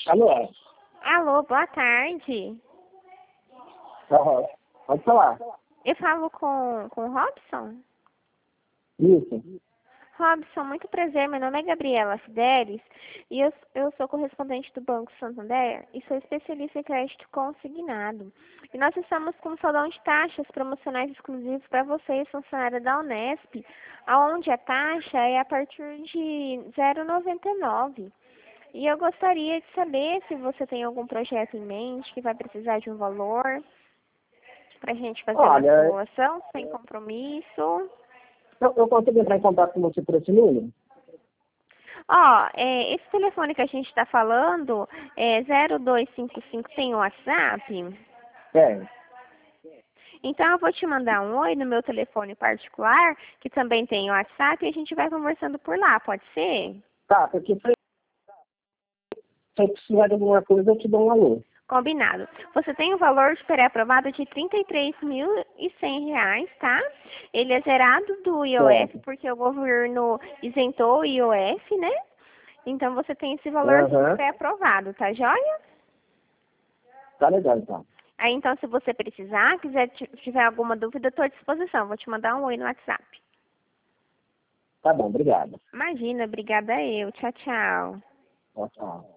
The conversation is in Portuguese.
Alô? Alô, boa tarde. Aham. Pode falar. Eu falo com o Robson? Isso. Robson, muito prazer. Meu nome é Gabriela Fidelis e eu sou correspondente do Banco Santander e sou especialista em crédito consignado. E nós estamos com um salão de taxas promocionais exclusivos para vocês, funcionários da Unesp, onde a taxa é a partir de 0,99. E eu gostaria de saber se você tem algum projeto em mente que vai precisar de um valor para a gente fazer uma Olha, simulação sem compromisso. eu consigo entrar em contato com você por esse número? Ó, esse telefone que a gente está falando é 0255, tem o WhatsApp? É. Então eu vou te mandar um oi no meu telefone particular, que também tem o WhatsApp, e a gente vai conversando por lá, pode ser? Tá, porque se eu precisar de alguma coisa, eu te dou um alô. Combinado. Você tem um valor de pré-aprovado de R$ 33.100, tá? Ele é zerado do IOF, Certo. porque o governo isentou o IOF, né? Então você tem esse valorzinho Aham. pré-aprovado, tá joia? Tá legal, então. Aí então, se você precisar, tiver alguma dúvida, eu estou à disposição. Vou te mandar um oi no WhatsApp. Tá bom, obrigado. Imagina, obrigada eu. Tchau, tchau. Tchau, tchau.